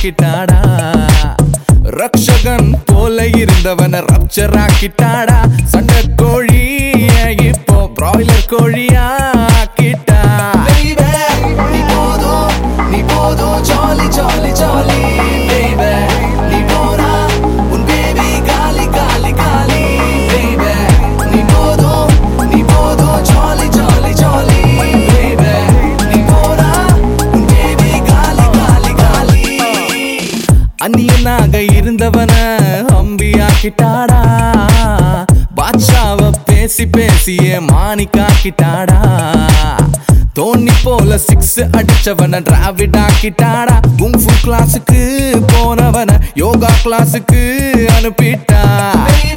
ஆக்கிட்டாடா ரக்ஷகன் போல இருந்தவன ரப்சர் ஆக்கிட்டாடா சண்டை கோழி இப்போ பிராய்லர் கோழியா ஆக்கிட்டா நீ போதும் ஜாலி ஜாலி ஜாலி baby நீ போனா உன் பேபி காலி காலி காலி baby நீ போதும் ஜாலி ஜாலி ஜாலி baby நீ போனா உன் பேபி காலி காலி காலி அந்நியனாக இருந்தவன அம்பி ஆக்கிட்டாடா பாட்ஷாவ பேசி பேசியே மாணிக்காக்கிட்டாடா தோனி போல 6 அடிச்சவன டிராவிட் ஆக்கிட்டாடா குங்ஃபு கிளாஸுக்கு போனவன யோகா கிளாஸுக்கு அனுப்பிட்டா